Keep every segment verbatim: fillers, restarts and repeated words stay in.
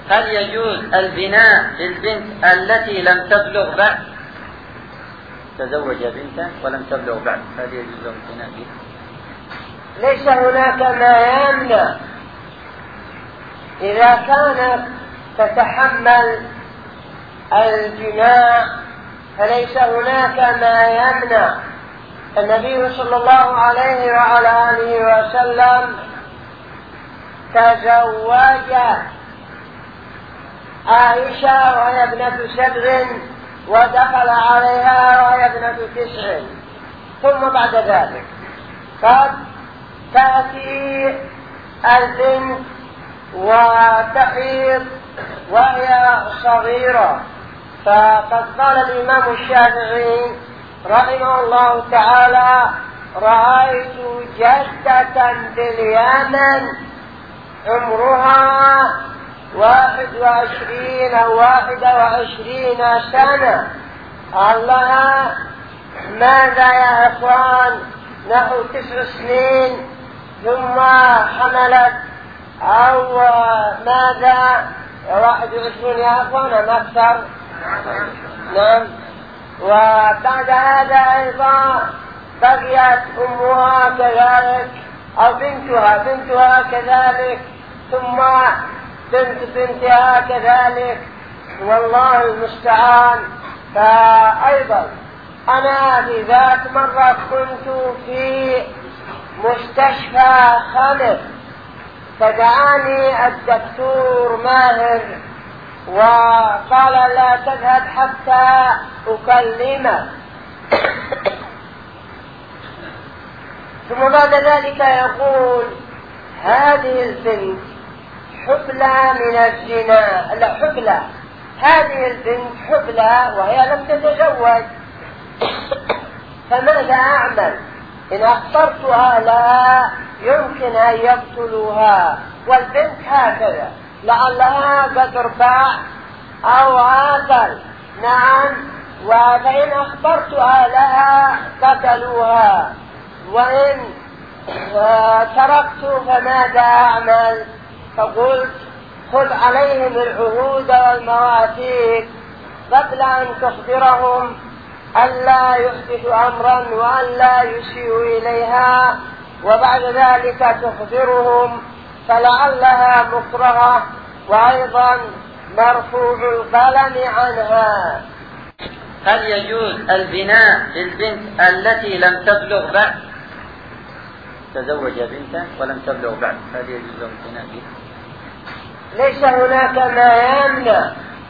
هل يجوز البناء للبنت التي لم تبلغ بعد؟ تزوج بنتا ولم تبلغ بعد، هل يجوز البناء بها؟ ليس هناك ما يمنع إذا كانت تتحمل البناء، فليس هناك ما يمنع. النبي صلى الله عليه وعلى آله وسلم تزوج عائشة وهي ابنة سبع ودخل عليها وهي ابنة تسع، ثم بعد ذلك قد تأتي البنت وتحيض وهي صغيرة. فقد قال الإمام الشافعي رحمه الله تعالى: رأيت جدة باليمن عمرها واحد وعشرين أو واحدة وعشرين سنة، قال لها: ماذا يا إخوان؟ نحو تسع سنين ثم حملت، أو ماذا؟ واحد وعشرين يا إخوان أم أكثر؟ نعم. وبعد هذا أيضا بقيت أمها كذلك أو بنتها بنتها كذلك، ثم بنت بنتها كذلك، والله المستعان. فأيضا أنا في ذات مرة كنت في مستشفى خلف، فدعاني الدكتور ماهر وقال: لا تذهب حتى أكلمك. ثم بعد ذلك يقول: هذه البنت حبلى من الزنا، لا حبلى، هذه البنت حبلى وهي لم تتزوج، فماذا أعمل؟ إن أخبرتها لها يمكن أن يقتلوها، والبنت هكذا لعلها قد رباع أو عاقل. نعم. وفإن أخبرتها لها قتلوها، وإن تركت فماذا أعمل؟ فقلت: خذ عليهم العهود والمواثيق قبل أن تخبرهم ألا يحدثوا أمرا وألا يسيئوا إليها، وبعد ذلك تخبرهم فلعلها مكرهة وأيضا مرفوع القلم عنها. هل يجوز البناء للبنت التي لم تبلغ بعد؟ تزوج بنتا ولم تبلغ بعد، هل يجوز البناء بها؟ ليس هناك ما يمنع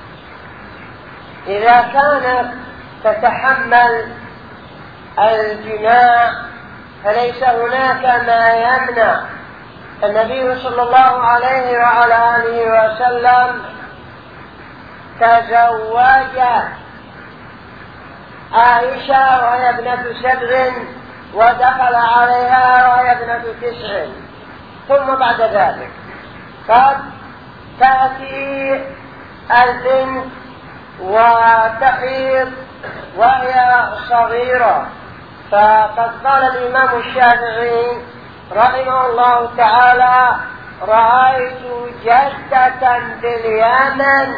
إذا كانت تتحمل البناء، فليس هناك ما يمنع. النبي صلى الله عليه وعلى آله وسلم تزوج عائشة وهي ابنة سبع ودخل عليها وهي ابنة تسع، ثم بعد ذلك قد تأتي البنت وتحيض وهي صغيرة. فقد قال الإمام الشافعي رحمه الله تعالى: رأيت جدة باليمن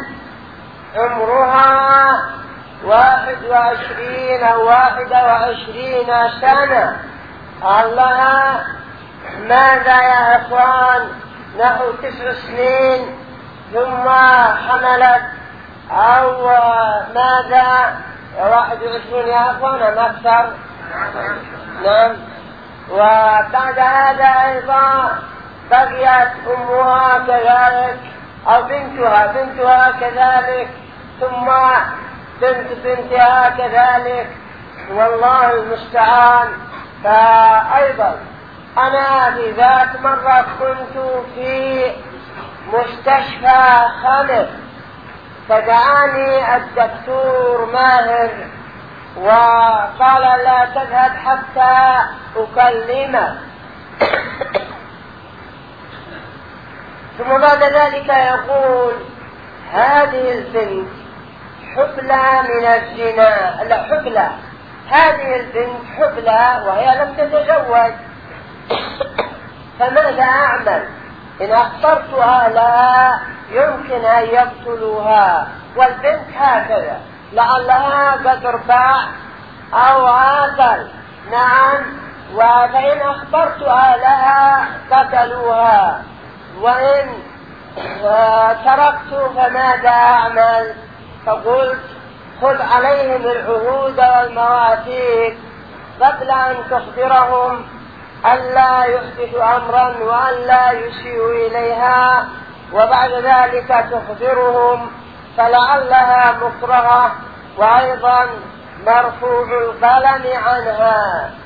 عمرها واحد وعشرين أو واحدة وعشرين سنة، قال لها: ماذا يا إخوان؟ نحو تسع سنين ثم حملت، أو ماذا؟ واحد وعشرين يا إخوان أم أكثر؟ نعم. وبعد هذا أيضا بقيت أمها كذلك أو بنتها بنتها كذلك، ثم بنت بنتها كذلك، والله المستعان. فأيضا أنا في ذات مرة كنت في مستشفى خلف، فدعاني الدكتور ماهر وقال: لا تذهب حتى أكلمك. ثم بعد ذلك يقول: هذه البنت حبلى من الزنا، لا حبلى، هذه البنت حبلى وهي لم تتزوج، فماذا أعمل؟ إن أخبرت أهلها يمكن أن يقتلوها. والبنت هكذا، لعلها قد رباع أو عاقل، نعم، وفإن أخبرت أهلها قتلوها. وإن تركت فماذا أعمل؟ فقلت خذ عليهم العهود والمواثيق قبل أن تخبرهم ألا يحدثوا أمرا وألا يسيئوا إليها، وبعد ذلك تخبرهم فلعلها مكرهة وأيضا مرفوع القلم عنها.